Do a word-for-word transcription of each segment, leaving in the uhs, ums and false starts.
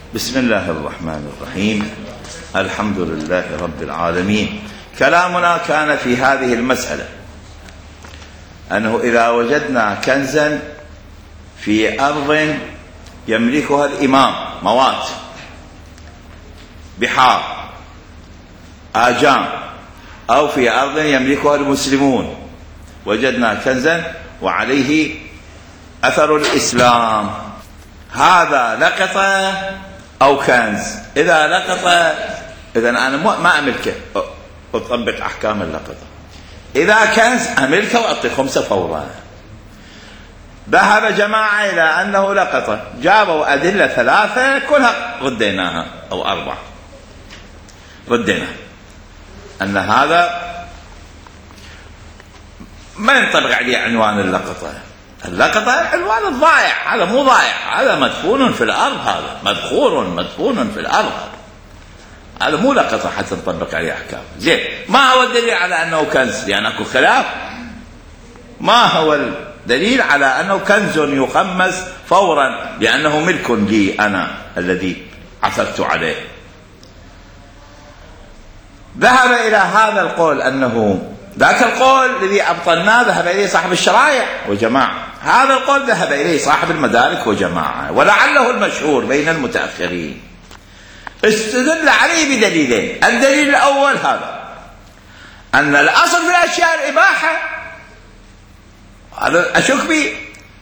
بسم الله الرحمن الرحيم. الحمد لله رب العالمين. كلامنا كان في هذه المسألة أنه إذا وجدنا كنزا في أرض يملكها الإمام، موات، بحار، آجام، أو في أرض يملكها المسلمون، وجدنا كنزا وعليه أثر الإسلام، هذا لقطة أو كنز؟ إذا لقطة إذن أنا ما أملكه، أطبق أحكام اللقطة. إذا كنز أملكه وأعطي خمسة فورا. ذهب جماعة إلى أنه لقطة، جابوا أدلة ثلاثة كلها رديناها، أو أربعة ردينا أن هذا ما ينطبق عليه عنوان اللقطة. اللقطة عنوان الضائع، هذا مو ضائع، هذا مدفون في الأرض، هذا مدخور مدفون في الأرض، هذا مو لقطة حتى نطبق عليه أحكام. زين، ما هو الدليل على أنه كنز؟ لأن أكو خلاف. ما هو الدليل على أنه كنز يخمس فورا لأنه ملك لي أنا الذي عثرت عليه؟ ذهب إلى هذا القول أنه ذاك القول الذي أبطلناه ذهب إليه صاحب الشرائع وجماعة، هذا القول ذهب إليه صاحب المدارك وجماعة، ولعله المشهور بين المتأخرين. استدل عليه بدليلين. الدليل الأول هذا أن الأصل في الأشياء الإباحة، هذا أشك به،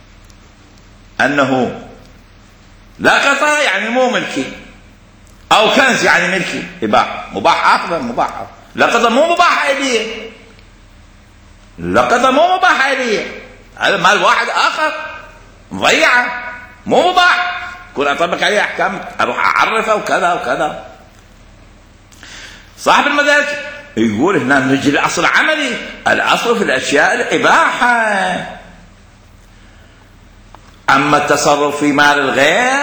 أنه لقطة يعني مو ملكي، أو كنز يعني ملكي، إباحة، مباح آخر، مباح آخر. لقطة مو مباحة إليه، لقطة مو مباحة إليه، هذا مال واحد آخر مضيعة، مو مباح، كون أطبق عليه أحكام أروح أعرفه وكذا وكذا. صاحب المدارك يقول هنا نجي الأصل عملي، الأصل في الأشياء الإباحة، أما التصرف في مال الغير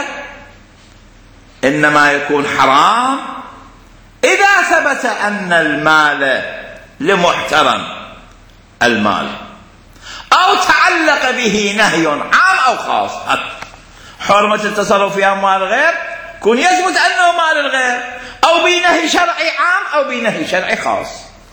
إنما يكون حرام إذا ثبت أن المال لمحترم المال، أو تعلق به نهي عام أو خاص. حرمة التصرف في أموال الغير كن يثبت أنه مال الغير، أو بنهي شرعي عام أو بنهي شرعي خاص.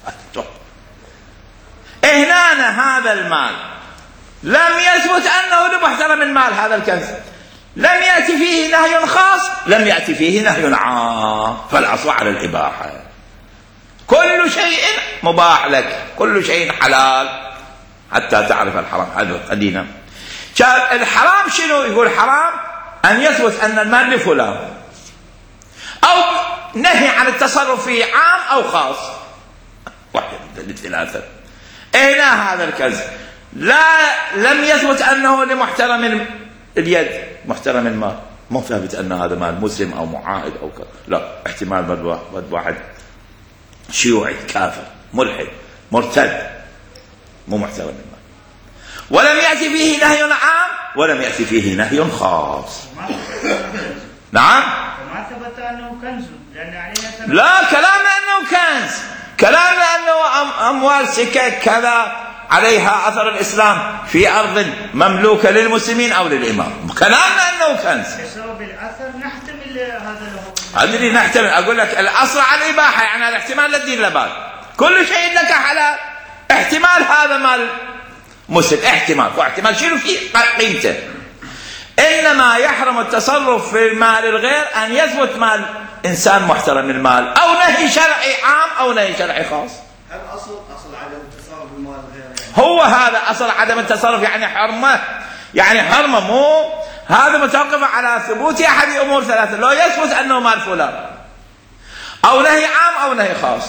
هنا هذا المال لم يثبت أنه لمحترم المال، هذا الكنز لم يأتي فيه نهي خاص، لم يأتي فيه نهي عام، فالأصل على الإباحة. كل شيء مباح لك، كل شيء حلال حتى تعرف الحرام. هذا قدينا الحرام شنو؟ يقول حرام أن يثبت أن المال لفلان، أو نهي عن التصرف فيه عام أو خاص، واحد من الثلاثة. هنا هذا الكنز لا لم يثبت أنه لمحترم اليد، محترم المال، مو ثابت أن هذا مال مسلم أو معاهد أو كذا، لا، احتمال بد واحد شيوعي كافر ملحد مرتد، مو محترم المال. ولم يأتي فيه نهي عام ولم يأتي فيه نهي خاص. نعم، ما ثبت أنه كنز، لأن علينا لا، كلامنا أنه كنز، كلامنا أنه أموال سكك كذا عليها أثر الإسلام في أرض مملوكة للمسلمين أو للإمام، كلامنا أنه كنز. بسبب الأثر نحتمل هذا له. هذا اللي نحتمل، أقول لك الأصل على الإباحة، يعني الاحتمال لا الدين لا بال، كل شيء لك حلال، احتمال هذا مال مسلم، احتمال، واحتمال شنو في قيمته. إنما يحرم التصرف في مال الغير أن يثبت مال إنسان محترم المال، أو نهي شرعي عام أو نهي شرعي خاص. هل أصل أصل عدم التصرف بالمال الغير يعني؟ هو هذا أصل عدم التصرف، يعني حرمة، يعني حرمة، مو هذا متوقف على ثبوت أحد أمور ثلاثة، لو يثبت أنه مال فلان، أو نهي عام أو نهي خاص.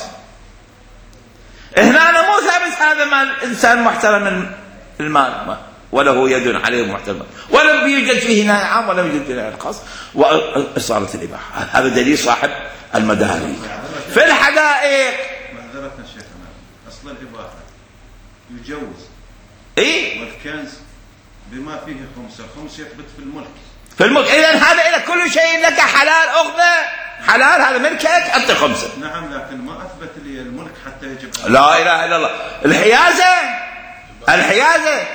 هنا مو ثابت هذا مال إنسان محترم المال وله يد عليه محترم، ولم يوجد فيه نهي عام ولم يوجد فيه نهي خاص، وإصالة الإباحة. هذا دليل صاحب المدارك. في الحدائق معذرتنا شيخنا، أصل الإباحة يجوز إيه؟ والكنز بما فيه خمسة، الخمس يثبت في الملك، في الملك. إذن هذا إذا كل شيء لك حلال أخذه، حلال هذا ملكك، أعطي خمسة. نعم، لكن ما أثبت لي الملك حتى يجب. لا إله إلا الله. الحيازة، الحيازة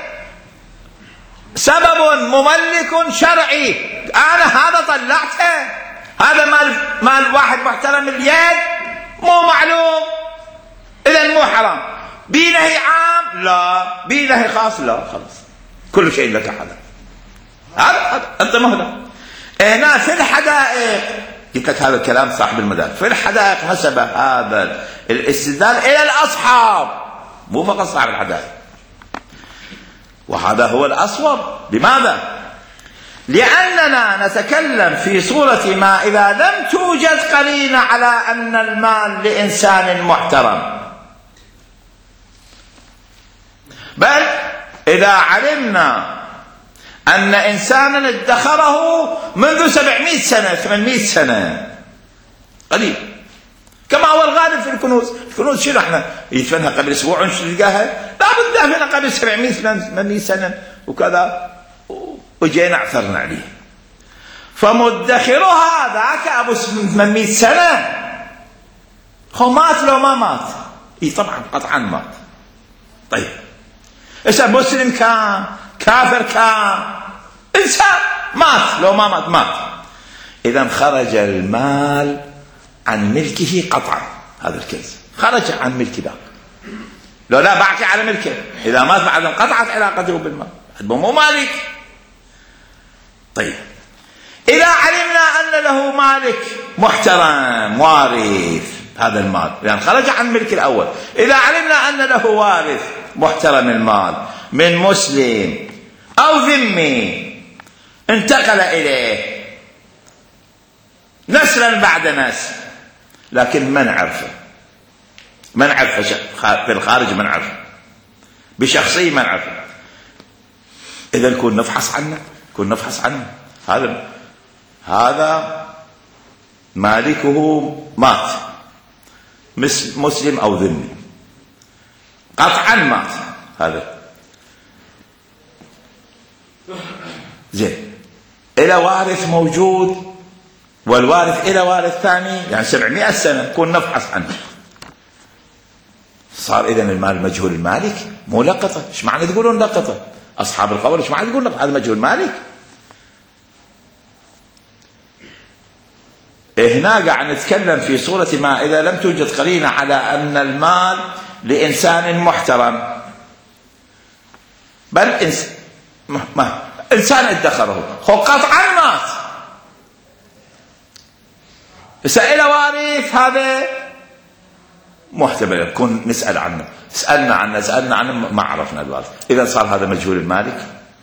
سبب مملك شرعي، أنا هذا طلعته، مال واحد محترم اليد مو معلوم، إذا مو حرام. بنهي عام لا، بنهي خاص لا، خلاص كل شيء لك حلال. هذا أنت مهلا. هنا في الحدائق قلت لك هذا الكلام صاحب المدارك، في الحدائق نسب هذا الاستدلال إلى الأصحاب مو فقط صاحب الحدائق، وهذا هو الأصوب. لماذا؟ لأننا نتكلم في صورة ما إذا لم توجد قرينة على أن المال لإنسان محترم، بل إذا علمنا أن إنسانا ادخره منذ سبعمائة سنة ثمانمائة سنة قليل، كما هو الغالب في الكنوز. الكنوز شنو احنا يدفنها قبل اسبوع نلقاها؟ لا بد دافنها قبل سبعمائة ثمانمائة سنة وكذا، وجينا عثرنا عليه. فمدخرها ذاك ابو ثمانمائة سنة هو مات لو ما مات؟ اي طبعا قطعا مات. طيب إذا مسلم كان كافر كان إنسان مات لو ما مات مات. إذا خرج المال عن ملكه قطعا، هذا الكنز خرج عن ملك ذاك، لو لا باقي على ملكه. إذا مات بعد انقطعت علاقته بالمال، مو مالك. طيب إذا علمنا أن له مالك محترم وارث هذا المال، يعني خرج عن ملك الأول. إذا علمنا أن له وارث محترم المال من مسلم أو ذمي انتقل إليه نسلا بعد نسل، لكن ما نعرفه، ما نعرفه في الخارج، ما نعرفه بشخصية، ما نعرفه. إذا نكون نفحص عنه، نكون نفحص عنه. هذا هذا مالكه مات، مسلم أو ذمي قطعا مات. هذا زين. إلى وارث موجود والوارث إلى وارث ثاني، يعني سبعمائة سنة كون نفحص عنه. صار إذن المال مجهول المالك، مو لقطة. إيش معنى تقولون لقطة؟ أصحاب القول إيش معنى تقولون لقطة؟ هذا مجهول مالك. هنا قاعد نتكلم في صورة ما إذا لم توجد قرينة على أن المال لإنسان محترم، بل إنس... ما... إنسان ادخره هو قطعا مات، سأل وارث هذا محتمل يكون نسأل عنه، سألنا عنه سألنا عنه ما عرفنا الوارث. إذا صار هذا مجهول المالك.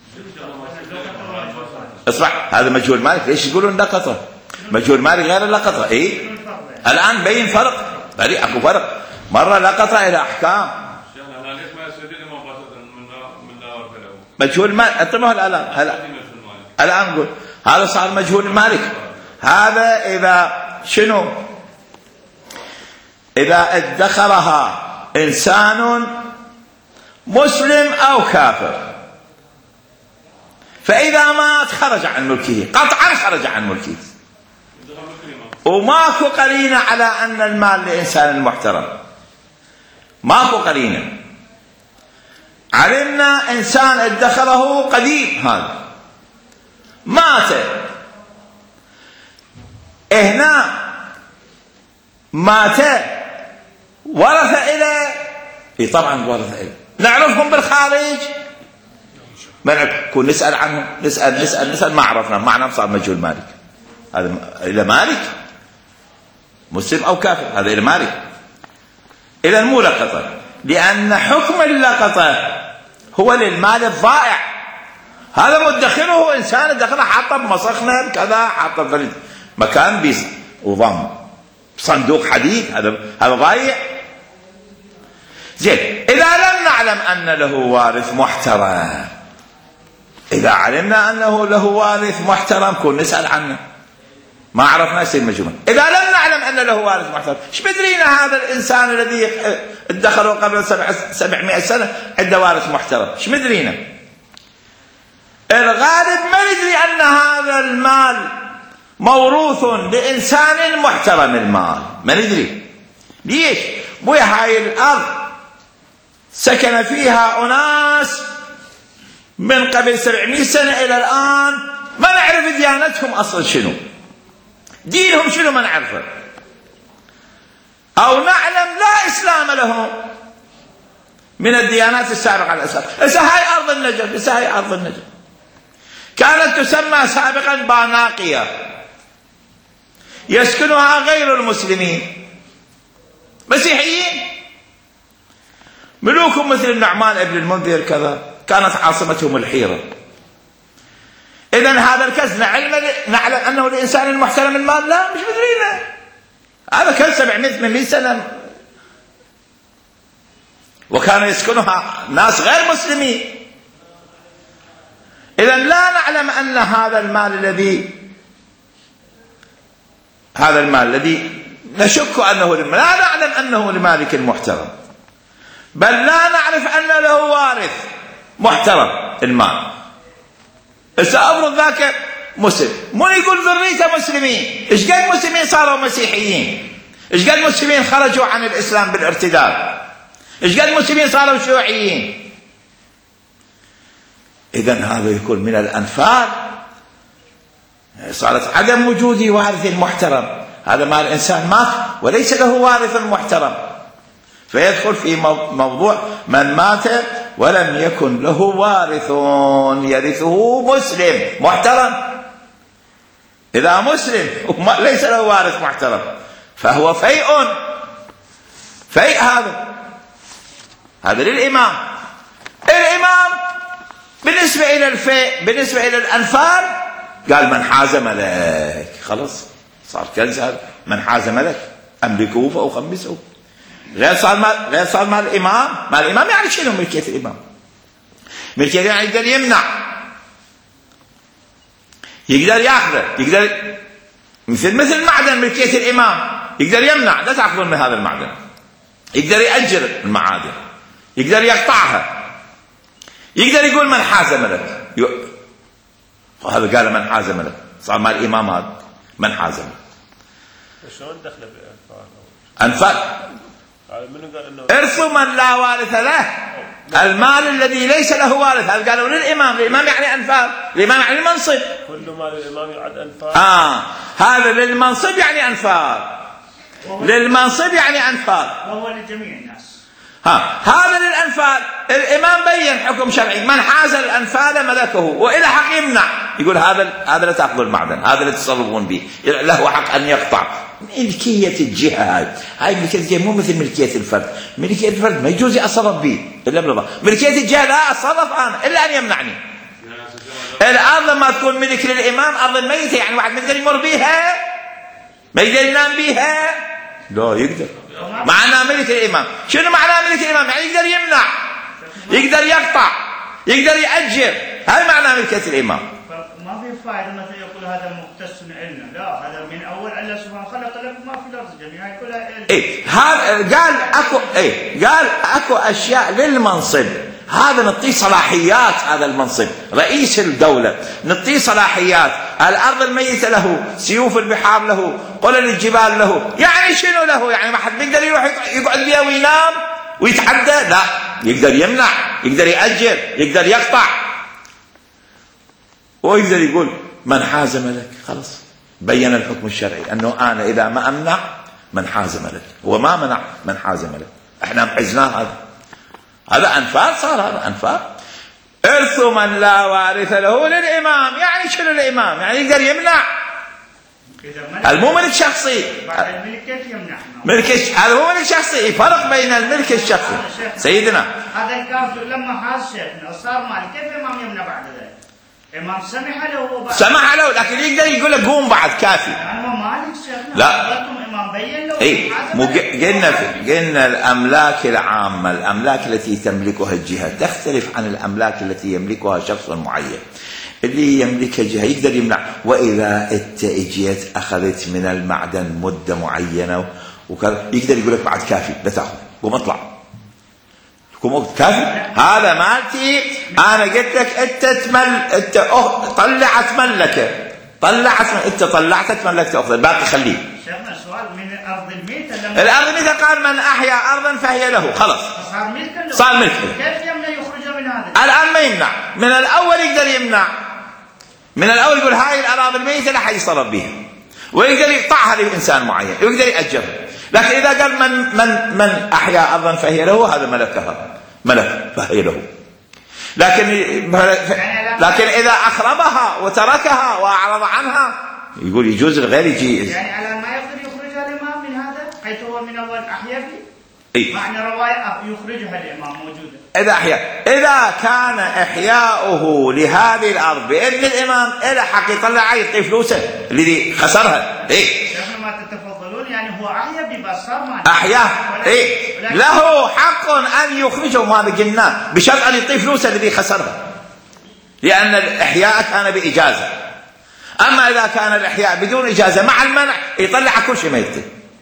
اسمع، هذا مجهول مالك. ليش يقولون لقطة؟ مجهول مالك غير اللقطة. إيه الآن بين فرق، فريق أكو فرق. مرة لقطة إلى أحكام مجهول مال. انتبهوا الآن، هلا الآن نقول هذا صار مجهول المالك. هذا إذا شنو؟ إذا ادخرها إنسان مسلم أو كافر، فإذا مات خرج عن ملكه قطعا، خرج عن ملكه، وماكو قرينة على أن المال لإنسان محترم، ماكو قرينة. علمنا إنسان ادخره قديم، هذا مات، هنا مات ورث إليه. إيه طبعا ورث إليه. نعرفهم بالخارج ما نعرف، كون نسأل عنهم، نسأل نسأل نسأل ما عرفنا، معنى صار مجهول مالك. هذا إلى مالك مسلم أو كافر، هذا إلى مالك. إذا مو لقطة، لأن حكم اللقطة هو للمال الضائع. هذا مدخره إنسان دخله حاطه بمصخنة كذا، حاطه في مكان بيس وضم صندوق حديد، هذا هذا ضايع. زين. إذا لم نعلم أن له وارث محترم، إذا علمنا أنه له وارث محترم كون نسأل عنه، ما عرفنا يصير مجهول. إذا لم نعلم أن له وارث محترم، ايش بدرينا هذا الإنسان الذي ادخره قبل سبعمائة سنة عنده وارث محترم؟ ايش مدرينا؟ الغالب ما ندري أن هذا المال موروث لإنسان محترم المال، ما ندري. ليش؟ بوي هاي الأرض سكن فيها أناس من قبل سبعمائة سنة إلى الآن ما نعرف ديانتهم أصلا شنو. دينهم شنو ما نعرفه، أو نعلم لا إسلام لهم من الديانات السابقة على الإسلام. هسه هاي أرض النجف، هسه هاي أرض النجف كانت تسمى سابقا باناقية، يسكنها غير المسلمين مسيحيين، ملوك مثل النعمان ابن المنذر كذا، كانت عاصمتهم الحيرة. إذن هذا الكنز نعلم, نعلم أنه الإنسان المحترم المال؟ لا، مش مدرينا. هذا كنز سبعمائة ثمانمائة سنة، وكان يسكنها ناس غير مسلمين. إذن لا نعلم أن هذا المال الذي هذا المال الذي نشك أنه لا نعلم أنه لمالك المحترم، بل لا نعرف أن له وارث محترم المال. سأفرض ذاك مسلم، من يقول ذريته مسلمين؟ إيش قد مسلمين صاروا مسيحيين؟ إيش قد مسلمين خرجوا عن الإسلام بالارتداد؟ إيش قد مسلمين صاروا شيوعيين؟ إذن هذا يكون من الأنفال، صارت عدم وجود وارث محترم. هذا مال الإنسان مات وليس له وارث محترم، فيدخل في موضوع من مات ولم يكن له وارث يرثه مسلم محترم. إذا مسلم ليس له وارث محترم فهو فيء، فيء هذا هذا للإمام. الإمام بالنسبة إلى الفيء، بالنسبة إلى الأنفال، قال من حاز ملك، خلص صار كنز هذا، من حاز ملك أملكه فأخمسه. غير صار مال، غير صار مال الإمام. مال الإمام يعني شنو ملكية الإمام؟ ملكية يعني يقدر يمنع، يقدر ياخذه، يقدر مثل مثل معدن ملكية الإمام، يقدر يمنع لا تأخذون من هذا المعدن، يقدر يأجر المعادن، يقدر يقطعها، يقدر يقول من حاز ملك. وهذا قال من حاز ملك، صار مال الإمام هذا من حاز ملك. شلون دخل بأنفال؟ أنفال إرث من لا وارث له، المال الذي ليس له وارث. هذا قالوا للإمام، الإمام يعني أنفال، الإمام يعني المنصب، كل مال الإمام يعد أنفال. آه هذا للمنصب يعني أنفال، للمنصب يعني أنفال، وهو لجميع الناس. ها هذا للأنفال. الإمام بين حكم شرعي، من حاز الأنفال ملكه وإلى حق يمنع، يقول هذا هذا لا تأخذوا المعدن، هذا لا تصرفون به، له حق أن يقطع. ملكية الجهة هاي هاي ملكية الجهة مو مثل ملكية الفرد. ملكية الفرد ما يجوز أتصرف به إلا بالرضا، ملكية الجهة لا أتصرف أنا إلا أن يمنعني. الأرض لما تكون ملك للإمام أرض ميتة، يعني واحد ما يقدر يمر بيها، ما يقدر ينام بيها، لا يقدر. معنى ملك الإمام شنو معنى ملك الإمام؟ يعني يقدر يمنع، يقدر يقطع، يقدر يأجر، هذا معنى ملكية الإمام. ما في فائدة مثلا يقول هذا مختص إلنا، لا هذا من أول الله سبحانه خلق لكم ما في الأرض جميعا كلها إلنا. إيه هذا قال أكو إيه قال أكو أشياء للمنصب، هذا نعطيه صلاحيات، هذا المنصب رئيس الدولة نعطيه صلاحيات. الأرض الميتة له، سيوف البحار له، قلل الجبال له، يعني شنو له؟ يعني ما حد بيقدر يروح يقعد بيها وينام ويتحدى، لا يقدر يمنع، يقدر يأجر، يقدر يقطع، ويقدر يقول من حاز ملك. خلاص بين الحكم الشرعي أنه أنا إذا ما أمنع من حاز ملك، هو ما منع من حاز ملك، احنا محزناه. هذا هذا أنفال، صار هذا أنفال. إرث من لا وارث له للإمام، يعني شنو الإمام؟ يعني يقدر يمنع، المو ملك شخصي. بعد الملك كيف يمنع؟ ملك هذا هو ملك شخصي، فرق بين الملك الشخصي. سيدنا هذا الكافر لما حاز شيخنا صار مالك، كيف الإمام يمنع بعد ذلك؟ الإمام سمح له بعد، سمح له، لكن يقدر يقول له قوم بعد كافي. يعني هو مالك شيخنا، لا الإمام بين له. اي مو قلنا قلنا الاملاك العامه، الاملاك التي تملكها الجهه تختلف عن الاملاك التي يملكها شخص معين. اللي يملكها جهه يقدر يمنع، واذا انت اجيت اخذت من المعدن مده معينه وكذا يقدر يقول لك بعد كافي لا تاخذ، قوم اطلع، قوم كافي، هذا مالتي انا قلت لك انت تمل، انت طلعت ملكه، طلعت انت طلعت تملكت افضل، الباقي خليه. شيخنا سؤال، من الارض الميته لما الارض الميته قال من احيا ارضا فهي له، خلاص صار ملكا، صار ملكا. كيف يمنع يخرجها من هذا؟ الان ما يمنع، من الاول يقدر يمنع، من الاول يقول هاي الاراضي الميته لا حد يتصرف بها، ويقدر يقطعها لإنسان معين ويقدر يأجرها. لكن إذا قال من من من أحيا أرضا فهي له، هذا ملكها، ملك فهي له. لكن لكن إذا أخربها وتركها وأعرض عنها يقول يجوز الغير يجي. يعني على ما يقدر يخرجها الإمام من هذا حيث هو من أول أحيا فيه. إيه؟ معنى رواية يخرجها الإمام موجودة. إذا أحيا، إذا كان إحياؤه لهذه الأرض بإذن الإمام إلى حق يطلع يعطي فلوسه الذي خسرها. إيه؟ شيخنا ما تتفضلون يعني هو أحيا ببصر ما أحياه. إيه؟ له حق أن يخرجه، ما قلنا بشرط أن يعطي فلوسه الذي خسرها، لأن الإحياء كان بإجازة. أما إذا كان الإحياء بدون إجازة مع المنع يطلع كل شيء ما يعطي.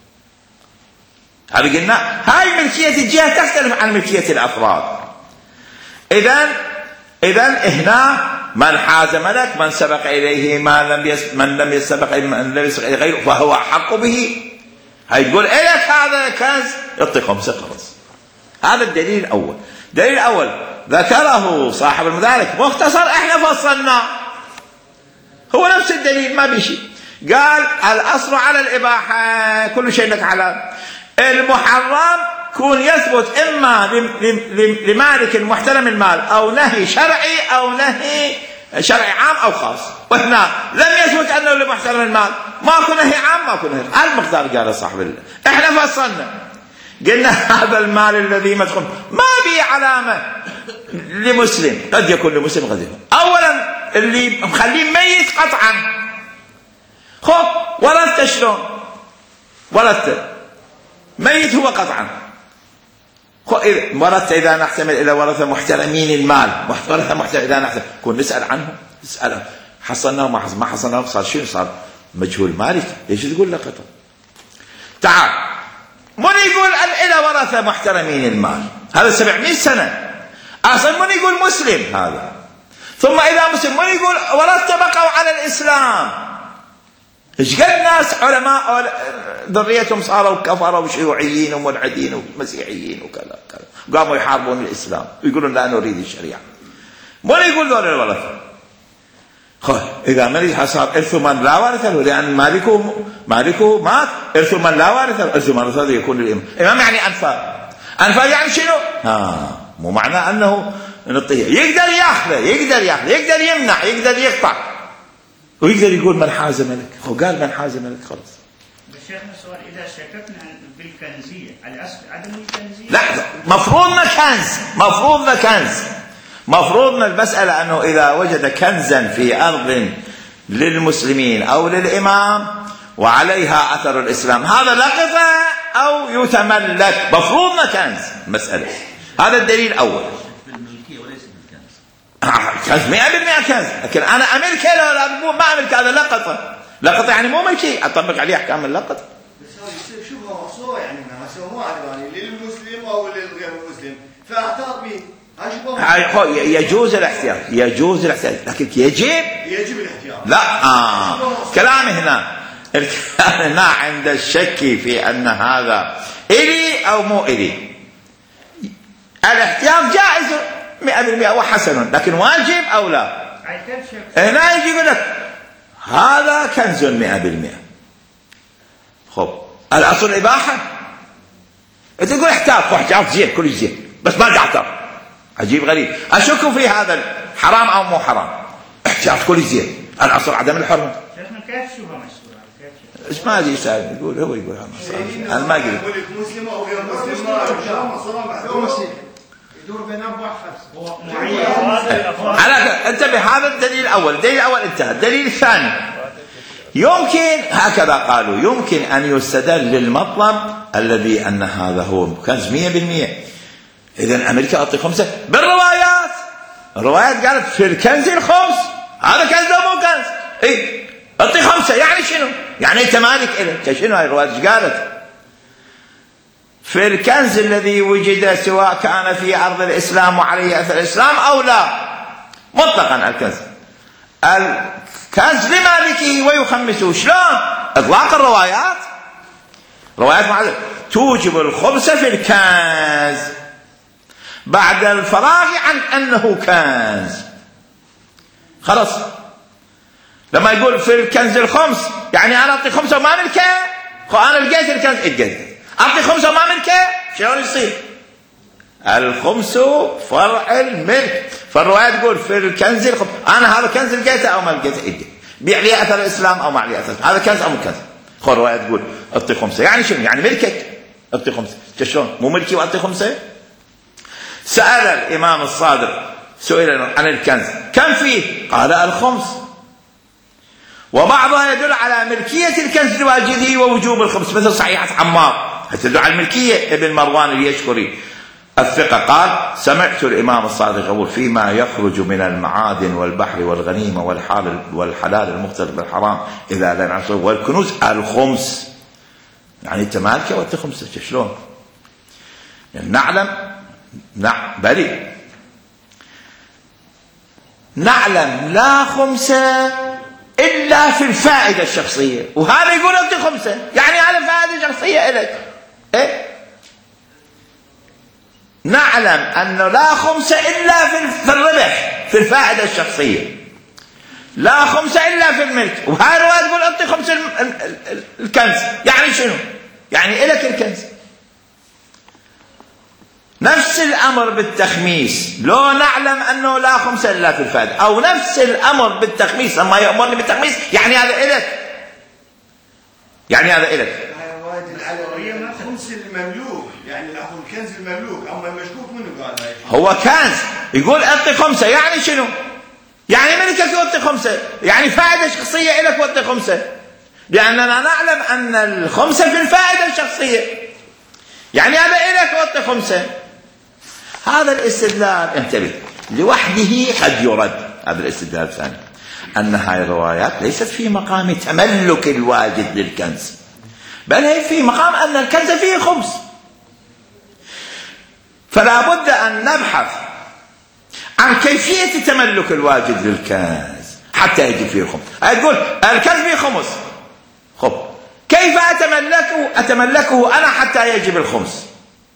هذا قلنا هاي ملكية الجهة تختلف عن ملكية الأفراد. إذن إذن هنا من حاز ملك، من سبق إليه ما لم يس من لم يسبق من لم يسبق إليه غيره فهو أحق به. هاي تقول إلك هذا كنز يعطي خمسة خلاص. هذا الدليل الأول. الدليل الأول ذكره صاحب المدارك مختصر، إحنا فصلنا هو نفس الدليل ما بشيء. قال الأصل على الإباحة، كل شيء لك حلال. المحرم كون يثبت إما لمالك محترم المال أو نهي شرعي أو نهي شرعي عام أو خاص. وهنا لم يثبت أنه لمحترم المال، ماكو نهي عام ماكو نهي. المقدار قال صاحب الله إحنا فصلنا قلنا هذا المال الذي مدخل ما به علامة لمسلم، قد يكون لمسلم قد يكون. أولا اللي مخليه ميت قطعا، خب ورثت شلون؟ ورثت ميت هو قطعا. ورثت إذا نحتمل إلى ورثة محترمين المال، ورثة محترمين إذا نحتمل كون نسأل عنه، نسأله حصلناه ما حصل ما حصلناه صار شنو؟ صار مجهول مالك. ليش تقول له قطع؟ تعال من يقول إلى ورثة محترمين المال؟ هذا سبعمائة سنة أصلا من يقول مسلم هذا. ثم إذا مسلم من يقول ورثة بقوا على الإسلام. ايش قد ناس علماء ذريتهم صاروا كفروا وشيوعيين وملحدين ومسيحيين وكذا كذا، قاموا يحاربون الإسلام ويقولون لا نريد الشريعة. من يقول ذول الورثة؟ خل إذا مريض صار إرث من لا وارث له، لأن مالكه مالكه مات. إرث من لا وارث له، إرث من ورث له يكون للإمام. الإمام يعني أنفال. أنفال يعني شنو؟ ها مو معنى أنه نعطيه، يقدر يأخذه، يقدر يأخذه، يقدر يمنع، يقدر يقطع، ويقدر يقول من حاز ملك. هو قال من حاز ملك خلاص. شيخنا السؤال إذا شككنا بالكنزية الأصل عدم الكنزية؟ لا مفروضنا كنز، مفروضنا كنز، مفروضنا المسألة أنه إذا وجد كنزا في أرض للمسلمين أو للإمام وعليها أثر الإسلام هذا لقطة أو يتملك، مفروضنا كنز مسألة. هذا الدليل الأول. بالملكية وليس بالكنز. كنز مئة بالمئة كنز، لكن أنا أملكه لا ما أملك، هذا لقطة. لقطة يعني مو ملكي أطبق عليه أحكام اللقطة. بس هذا يصير شبهة مقصورة يعني هسه مو يعني للمسلم أو للغير المسلم فاحتاط به. يجوز الاحتياط، يجوز الاحتياط، لكن يجب يجب الاحتياط. لا آه. كلام هنا الكلام هنا عند الشك في أن هذا إلي أو مو إلي. الاحتياط جائز مئة بالمئة وحسن، لكن واجب أو لا؟ هنا يجي يقول لك هذا كنز مئة بالمئة. خب الأصل الإباحة، أنت تقول احتياط، واحتياط زين كل زين بس ما تعتر. عجيب غريب، أشك في هذا حرام أو مو حرام، احتياط كل زين، الأصل عدم الحرمة. شيخنا كيف شبهة مشهورة؟ ايش ما ادري يسال يقول هو يقول انا ما قلت مسلم او غير مسلم ما يدور بين اربع خمس على انتبه. هذا الدليل الاول، الدليل الاول انتهى. الدليل الثاني يمكن هكذا قالوا يمكن ان يستدل للمطلب الذي ان هذا هو كنز مئة بالمئة. اذا امريكا اعطي خمسه بالروايات، الروايات قالت في الكنز الخمس، هذا كنز او مو كنز؟ اي اعطي خمسه، يعني شنو؟ يعني انت مالك إلك. شنو هاي الروايات ايش قالت؟ في الكنز الذي وجد سواء كان في أرض الإسلام وعليه أثر الإسلام أو لا، مطلقا الكنز الكنز لمالكه ويخمسه. شلون؟ إطلاق الروايات، روايات معلومة توجب الخمس في الكنز بعد الفراغ عن أنه كنز خلاص. لما يقول في الكنز الخمس يعني أنا أعطي خمسة وما ملكه، أنا لقيت الكنز اتجدد، أعطي خمسة وما ملكه شلون يصير؟ الخمس فرع الملك. فالرواية تقول في الكنز الخمس، أنا هذا كنز لقيته أو ما لقيته اتجدد، بيع لي أثر الإسلام أو ما عليه أثر، هذا كنز أو مو كنز. خو الرواية تقول أعطي خمسة، يعني شنو؟ يعني ملكك أعطي خمسة. شلون مو ملكي وأعطي خمسة؟ سأل الإمام الصادق سئل عن الكنز كم فيه؟ قال الخمس. وبعضها يدل على ملكية الكنز لواجده ووجوب الخمس، مثل صحيحة عمار تدل على الملكية. ابن مروان اليشكري الثقة قال سمعت الإمام الصادق يقول فيما يخرج من المعادن والبحر والغنيمة والحلال والحلال المختلط بالحرام إذا لم يعصر والكنوز الخمس، يعني أنت مالكة وأنت خمسة. شلون؟ يعني نعلم نعم بلي نعلم لا خمسة إلا في الفائدة الشخصية، وهذا يقول أنت خمسة يعني هذا فائدة شخصية إليك. إيه؟ نعلم أنه لا خمسة إلا في الربح في الفائدة الشخصية، لا خمسة إلا في الملك، وهاي الرواية تقول أنت خمسة الكنز، يعني شنو؟ يعني إلك الكنز. نفس الأمر بالتخميس، لو نعلم أنه لا خمسة إلا في الفائدة، أو نفس الأمر بالتخميس لما يأمرني بالتخميس يعني هذا إلك، يعني هذا إلك. على خمس المملوك، يعني العفو الكنز المملوك أما المشكوك منه قال هو كنز يقول أعطي خمسة، يعني شنو؟ يعني ملكك وأعطي خمسة، يعني فائدة شخصية إلك وأعطي خمسة، لأننا نعلم أن الخمسة في الفائدة الشخصية، يعني هذا إلك وأعطي خمسة. هذا الاستدلال انتبه لوحده قد يرد. هذا الاستدلال الثاني أن هاي الروايات ليست في مقام تملك الواجد للكنز، بل هي في مقام أن الكنز فيه خمس. فلا بد أن نبحث عن كيفية تملك الواجد للكنز حتى يجب فيه خمس. أقول الكنز فيه خمس، خب كيف أتملكه أتملكه أنا حتى يجب الخمس؟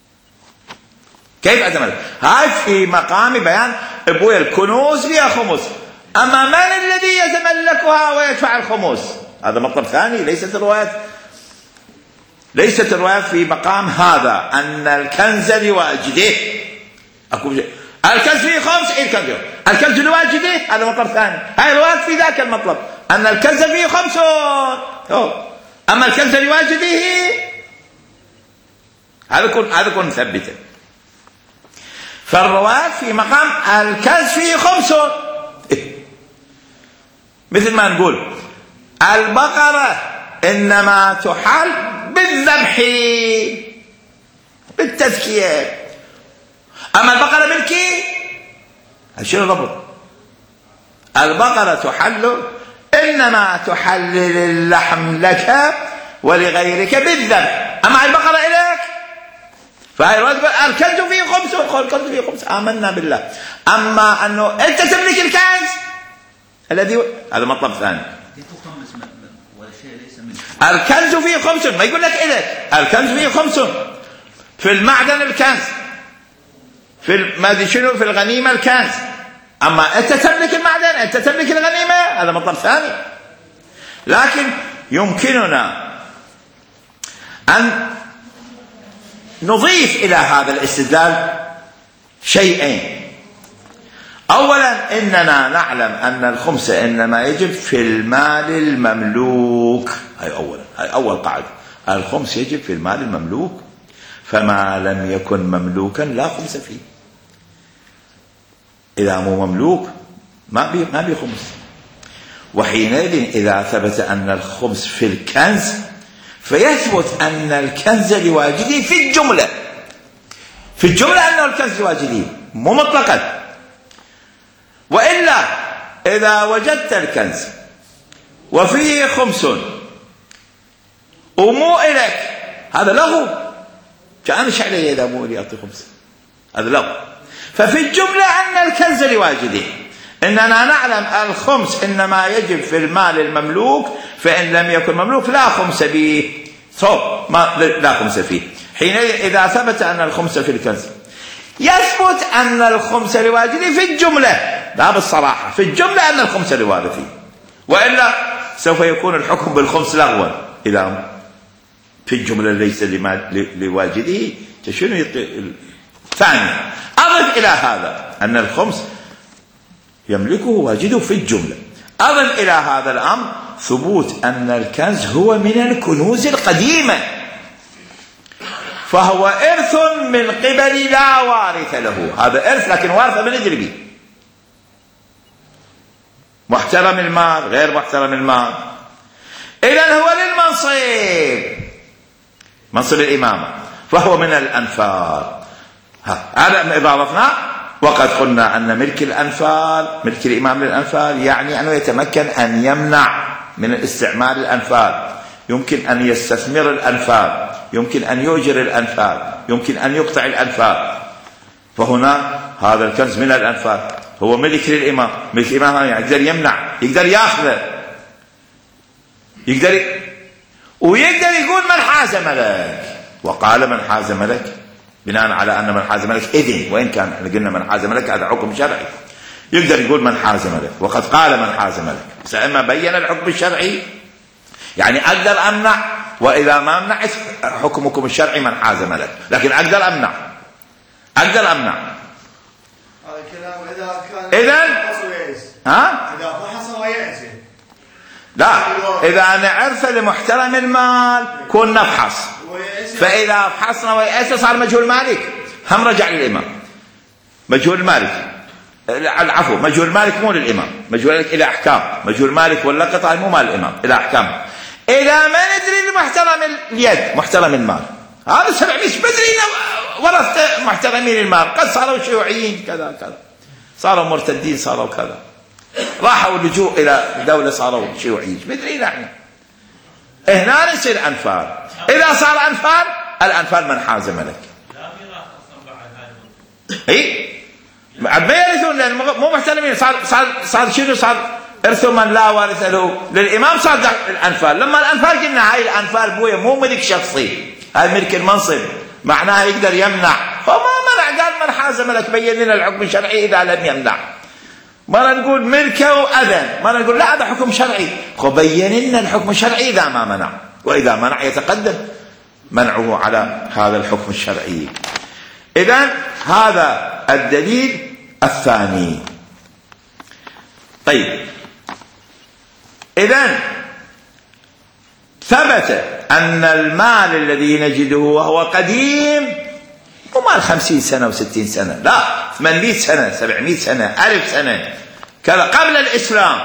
كيف أتملك؟ هاي في مقام بيان أبويا الكنوز فيها خمس، أما من الذي يتملكها ويدفع الخمس؟ هذا مطلب ثاني. ليست الروايات ليست الروايات في مقام هذا أن الكنز لواجده. أكو الكنز فيه خمس، إيه الكنز الكنز لواجده، هذا مطلب ثاني. هاي الروايات في ذاك المطلب أن الكنز فيه خمس، أما الكنز لواجده هذا كن هذا كن مثبته. فالروايات في مقام الكنز فيه خمس، مثل ما نقول البقرة إنما تحل بالذبح بالتذكية، أما البقرة ملكي شنو الربط؟ البقرة تحل إنما تحلل اللحم لك ولغيرك بالذبح، أما البقرة إليك. فهي الكنز فيه خمس، الكنز فيه خمس آمنا بالله. أما أنه أنت تملك الكنز الذي هذا مطلب ثاني. الكنز فيه خمس، ما يقول لك إليك الكنز فيه خمس، في المعدن الكنز، في ما ادري شنو، في الغنيمة الكنز، أما أنت تملك المعدن أنت تملك الغنيمة هذا مطلب ثاني. لكن يمكننا أن نضيف إلى هذا الاستدلال شيئين. أولا إننا نعلم أن الخمس إنما يجب في المال المملوك، هاي أولا هاي أول قاعدة، الخمس يجب في المال المملوك، فما لم يكن مملوكا لا خمس فيه. إذا مو مملوك ما بي ما بي خمس. وحينئذ إذا ثبت أن الخمس في الكنز فيثبت أن الكنز لواجده في الجملة، في الجملة أنه الكنز لواجده مو مطلقا. وإلا إذا وجدت الكنز وفيه خمس ومو إليك هذا لغو، كأن شعلي إذا مو إلي أعطي خمس، هذا لغو. ففي الجملة أن الكنز لواجده، إننا نعلم الخمس إنما يجب في المال المملوك، فإن لم يكن مملوك لا خمس به، صوب ما لا خمس فيه. حينئذ إذا ثبت أن الخمس في الكنز يثبت أن الخمس لواجده في الجملة، لا بالصراحة، في الجملة أن الخمس لواجده فيه. وإلا سوف يكون الحكم بالخمس لغوا إذا في الجملة ليس لواجده. شنو يطيق؟ ثانيا أضف إلى هذا أن الخمس يملكه واجده في الجملة. أضف إلى هذا الأمر ثبوت أن الكنز هو من الكنوز القديمة، فهو إرث من قبل لا وارث له. هذا إرث لكن وارث من ندري به. محترم المال غير محترم المال. إذن هو للمنصب، منصب الإمامة، فهو من الأنفال. هذا إذا أضفنا. وقد قلنا أن ملك الأنفال، ملك الإمام للأنفال، يعني أنه يتمكن أن يمنع من استعمال الأنفال، يمكن أن يستثمر الأنفال، يمكن أن يؤجر الأنفال، يمكن أن يقطع الأنفال. فهنا هذا الكنز من الأنفال هو ملك للإمام. ملك الإمام يعني يقدر يمنع، يقدر يأخذه، يقدر ي... ويقدر يقول من حاز ملك. وقال من حاز ملك بناء على أن من حاز ملك إذن، وإن كان قلنا من حاز ملك هذا حكم شرعي، يقدر يقول من حاز ملك. وقد قال من حاز ملك، فإما بين الحكم الشرعي يعني أقدر أمنع، وإذا ما منعت حكمكم الشرعي من حاز ملك، لكن أقدر أمنع، أقدر أمنع. هذا الكلام إذا كان إذن ها؟ إذا فحص ويأس. لا، إذا نعرف لمحترم المال كنا نفحص، فإذا فحصنا ويأس صار مجهول مالك، هم رجع للإمام. مجهول مالك، العفو، مجهول مالك مو للإمام، مجهول مالك إلى أحكام. مجهول مالك ولا قطع مو مال الإمام، إلى أحكام. إذا ما ندري لمحترم اليد، محترم المال، هذا سبعمية بدري ورث محترمين المال، قد صاروا شيوعيين كذا كذا، صاروا مرتدين، صاروا كذا، راحوا اللجوء إلى دولة صاروا شيوعيين، بدري نحن. هنا نصير أنفال. إذا صار أنفال، الأنفال من حاز ملك. إيه؟ ما يرثون لأن مو محترمين. صار صار صار شنو صار؟ إرث من لا وارث له للإمام. صار الأنفال. لما الأنفال قلنا هاي الأنفال بويا مو ملك شخصي، هاي ملك المنصب، معناها يقدر يمنع، فما منع. قال من حاز ملك، بين لنا الحكم الشرعي إذا لم يمنع. مرة نقول ملكه وأذن، مرة نقول لا هذا حكم شرعي، بين لنا الحكم الشرعي إذا ما منع، وإذا منع يتقدم منعه على هذا الحكم الشرعي. إذن هذا الدليل الثاني. طيب، إذن ثبت أن المال الذي نجده وهو قديم مو مال خمسين سنة وستين سنة، لا، ثمانمائة سنة، سبعمائة سنة، ألف سنة كذا قبل الإسلام.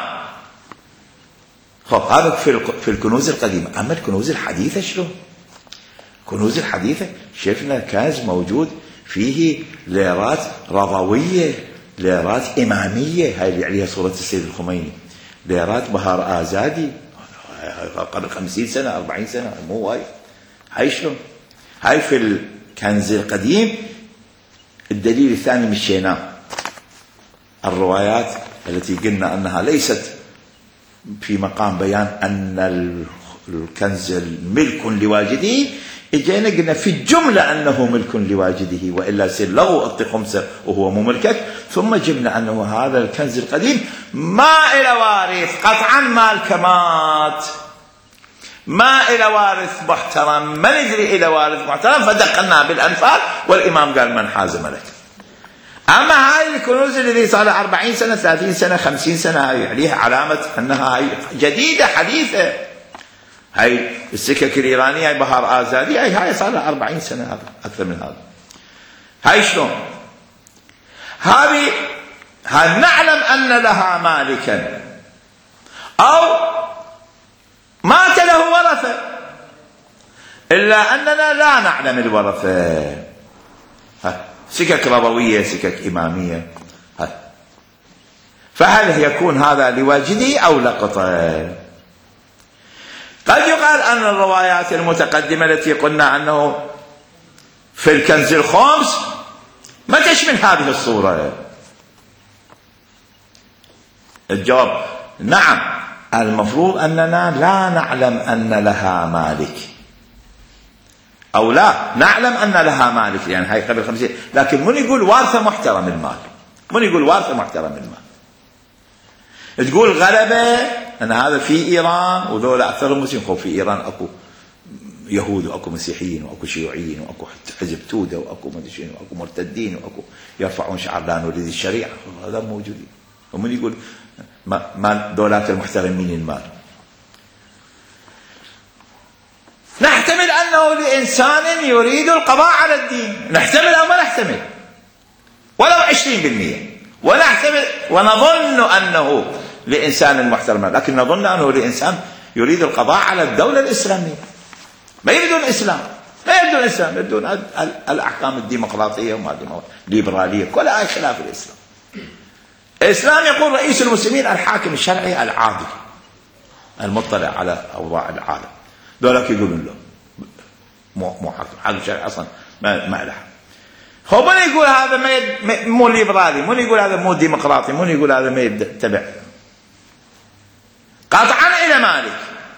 خب هذا في الكنوز القديمة. أما الكنوز الحديثة شنو؟ الكنوز الحديثة شفنا كنز موجود فيه ليرات رضوية، ليرات إمامية، هاي اللي عليها صورة السيد الخميني، ليرات بهار آزادي قبل خمسين سنة أربعين سنة، مو هاي. هاي شنو؟ هاي في الكنز القديم. الدليل الثاني مشيناه، الروايات التي قلنا أنها ليست في مقام بيان أن الكنز ملك لواجده، اجينا قلنا في الجملة أنه ملك لواجده، وإلا يصير له أعطي خمسة وهو مو ملكك. ثم جبنا أنه هذا الكنز القديم ما إلى وارث قطعا، مال كمات، ما إلى وارث محترم، ما ندري إلى وارث محترم، فدخلناه بالأنفال، والإمام قال من حاز ملك. أما هاي الكنوز اللي صار أربعين سنة ثلاثين سنة خمسين سنة، هاي عليها علامة أنها هاي جديدة حديثة. هاي السكك الإيرانية، هاي بهار آزادي، هاي هاي صار لها أربعين سنة، هذا أكثر من هذا. هاي شلون؟ هذه هل نعلم أن لها مالكا أو مات له ورثة، إلا أننا لا نعلم الورثة. سكك رضوية، سكك إمامية، فهل يكون هذا لواجده أو لقطة؟ قد يقال أن الروايات المتقدمة التي قلنا أنه في الكنز الخمس ما تشمل هذه الصورة. الجواب نعم، المفروض أننا لا نعلم أن لها مالك، أو لا نعلم أن لها مالك، يعني هاي قبل خمسين، لكن من يقول وارثة محترم المال، من يقول وارثة محترم المال. تقول غلبة أن هذا في إيران وذولا أكثر المسلمين. خو في إيران أكو يهود وأكو مسيحيين وأكو شيوعيين وأكو حزب توده وأكو مدشين وأكو مرتدين وأكو يرفعون شعار لا نريد الشريعة. هذا موجودين. ومن يقول ما دولات المحترمين المال. نحتمل أنه لإنسان يريد القضاء على الدين، نحتمل أو ما نحتمل ولو عشرين بالمئة، ونحتمل ونظن أنه لإنسان محترم، لكن نظن أنه لإنسان يريد القضاء على الدولة الإسلامية. ما يريدون الإسلام، ما يريدون الإسلام، يريدون الأحكام الديمقراطية وما الليبرالية، كل هاي خلاف الإسلام. الإسلام يقول رئيس المسلمين الحاكم الشرعي العادل المطلع على أوضاع العالم. دولك يقولون له مو مو حاكم، حاكم شرعي أصلا ما ما له. هو من يقول هذا ما يد... مو ليبرالي، من يقول هذا مو ديمقراطي، من يقول هذا ما يتبع. قطعا إلى مالك،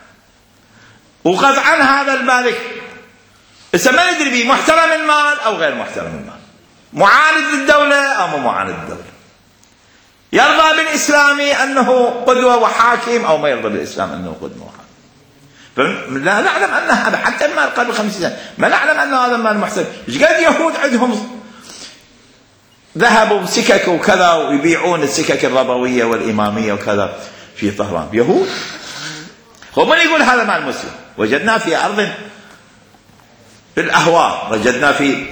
وقطعا هذا المالك إذا ما ندري به محترم المال أو غير محترم المال، معاند للدولة أو مو معاند للدولة، يرضى بالإسلام أنه قدوة وحاكم أو ما يرضى بالإسلام أنه قدوة وحاكم. لا نعلم أن هذا حتى المال قبل خمسين سنة ما نعلم أن هذا المال محترم. إيش قد يهود عندهم ذهبوا سكك وكذا ويبيعون السكك الربوية والإمامية وكذا في طهران يهود. هو من يقول هذا مال مسلم؟ وجدنا في أرض الأهواء، وجدنا في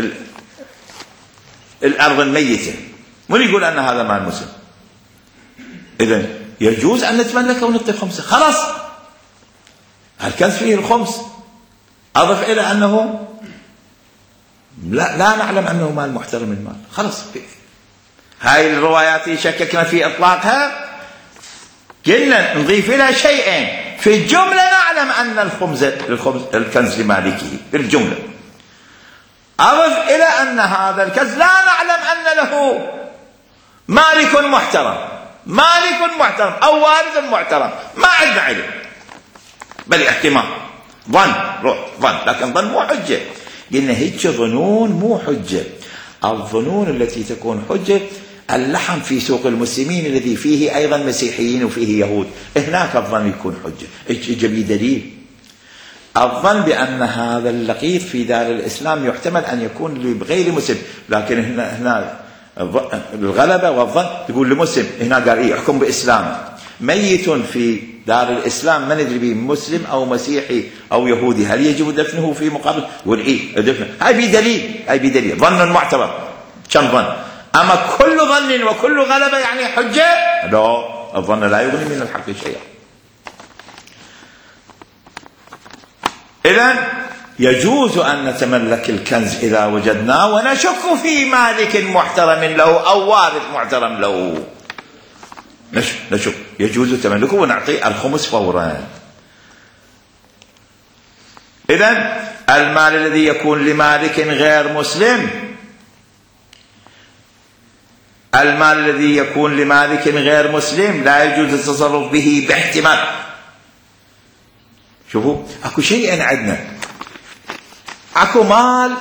الأرض الميتة، من يقول أن هذا مال مسلم؟ إذن يجوز أن نتملكه ونعطي خمسة، خلاص الكنز فيه الخمس. أضف إلى أنه لا, لا نعلم أنه مال محترم المال، خلاص هاي الروايات شككنا في إطلاقها، قلنا نضيف لها شيئين. في الجملة نعلم أن الخمس الكنز لمالكه بالجملة. أضف إلى أن هذا الكنز لا نعلم أن له مالك محترم، مالك محترم أو وارث محترم، ما عندنا علم، بل احتمال ظن، روح ظن، لكن ظن مو حجة. قلنا هيك ظنون مو حجة. الظنون التي تكون حجة اللحم في سوق المسلمين الذي فيه أيضا مسيحيين وفيه يهود، هناك الظن يكون حجة. جبي دليل الظن بأن هذا اللقيط في دار الإسلام يحتمل أن يكون بغير مسلم، لكن هنا هنا الغلبة والظن تقول لمسلم، هنا قال إيه يحكم بإسلام. ميت في دار الإسلام ما ندري به مسلم أو مسيحي أو يهودي، هل يجب دفنه في مقابل؟ يقول إيه دفنه. هاي بدليل، هاي بدليل ظن معتبر. كم ظن؟ أما كل ظن وكل غلبة يعني حجة؟ لا، الظن لا يغني من الحق شيئا. إذن يجوز أن نتملك الكنز إذا وجدناه ونشك في مالك محترم له أو وارث محترم له، نشك يجوز تملكه ونعطيه الخمس فورا. إذن المال الذي يكون لمالك غير مسلم، المال الذي يكون لمالك غير مسلم لا يجوز التصرف به باحتمال. شوفوا اكو شيء عندنا، اكو مال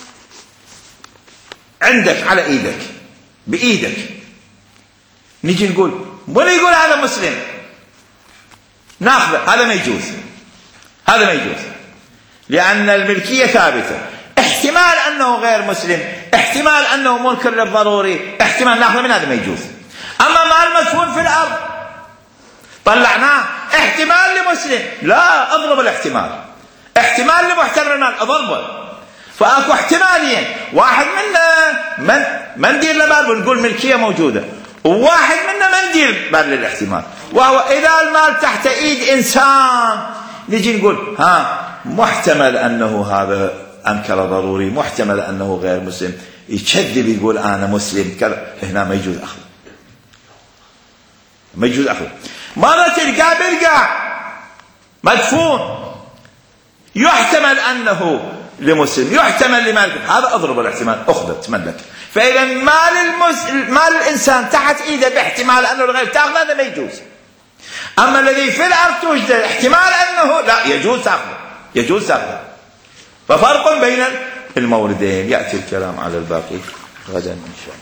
عندك على ايدك بايدك، نيجي نقول من يقول هذا مسلم ناخذه، هذا ما يجوز، هذا ما يجوز، لأن الملكية ثابتة. احتمال أنه غير مسلم، احتمال أنه منكر للضروري، احتمال ناخذه من هذا ما يجوز. أما مال مدفون في الأرض طلعناه، احتمال لمسلم، لا اضرب الاحتمال، احتمال لمحترم المال اضربه. فاكو احتمالين، واحد منا من ما ندير له بال ونقول ملكيه موجوده، وواحد منا ما ندير بال للاحتمال، وهو اذا المال تحت ايد انسان نجي نقول ها محتمل انه هذا انكر ضروري، محتمل انه غير مسلم، يكذب يقول انا مسلم كذا، هنا ما يجوز اخذه، ما يجوز اخذه. مرة تلقاه بالقاع مدفون، يحتمل أنه لمسلم، يحتمل لمالك، هذا أضرب الاحتمال، أخذ تملك. فإذا مال المسلم مال الإنسان تحت إيده باحتمال أنه الغير تأخذ، هذا ما يجوز. أما الذي في الأرض توجد احتمال أنه لا يجوز تأخذ، يجوز تأخذ. ففرق بين الموردين، يأتي الكلام على الباقي غدا إن شاء الله.